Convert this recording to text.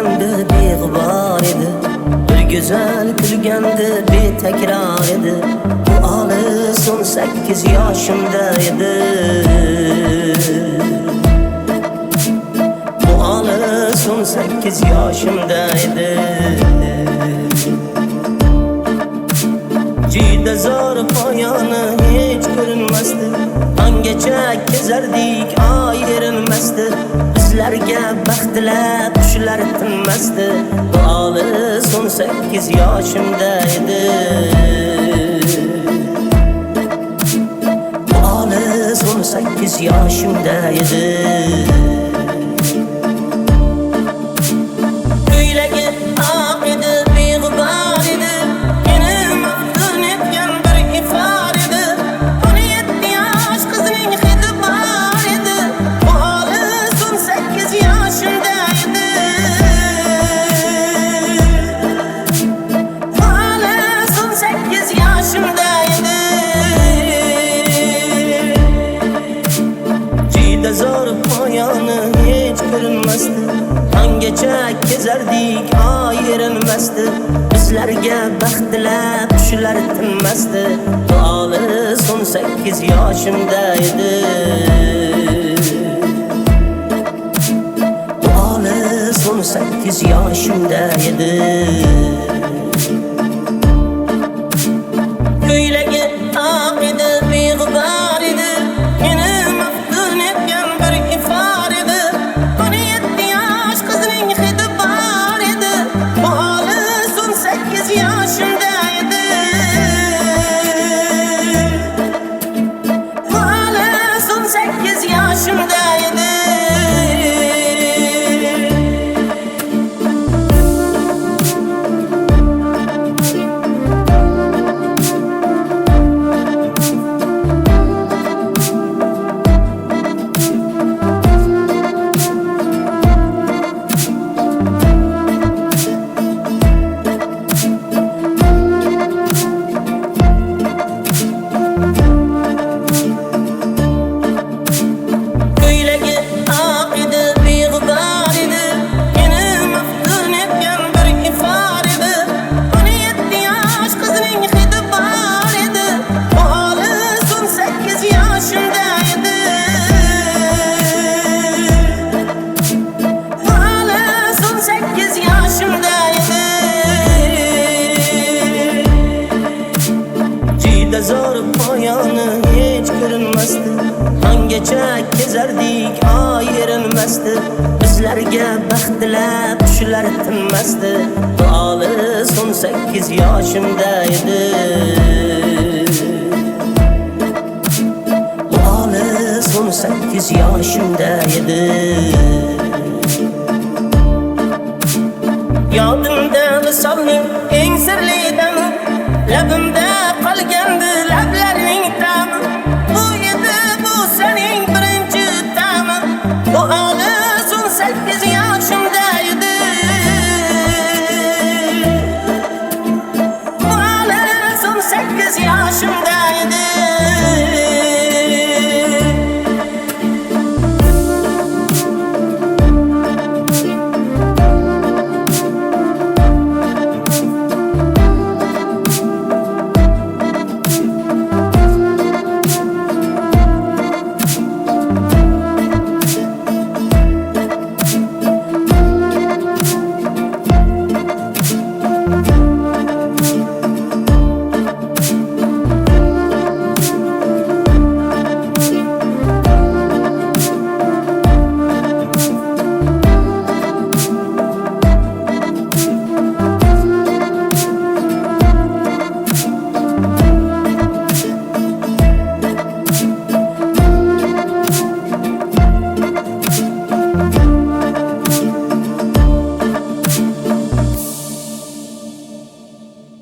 kulganda beg'ubor edi, bir go'zal kulganda betakrar edi. Bu olis 18 yoshimda edi. Bu olis 18 yoshimda edi. Juda zo'r poyoni hech ko'rinmasdi, angacha kezardik ayrilmasdi. Bizlarga baxtlar tushlar tinmasdi. Bu olis 18 yoshimda edi. Bu olis 18 yoshimda edi. Angacha kezardik ayrilmasdi. Bizlarga baxtlar tushlar tinmasdi. Bu olis 18 yoshimda edi. Bu olis 18 yoshimda edi. Ko'ylagi oq edi, beg'ubor edi. Meni maftun etgan bir ifor edi. 17 yosh qizning hidi bor edi. Bu olis 18 yoshimda edi. Bu olis 18 yoshimda edi. Zo'r poyoni hech ko'rinmasdi, angacha kezardik ayrilmasdi. Bizlarga baxtlar tushlar tinmasdi. Bu olis 18 yoshimda edi. Bu olis 18 yoshimda edi. Yodimda visolning eng sirli dami, labim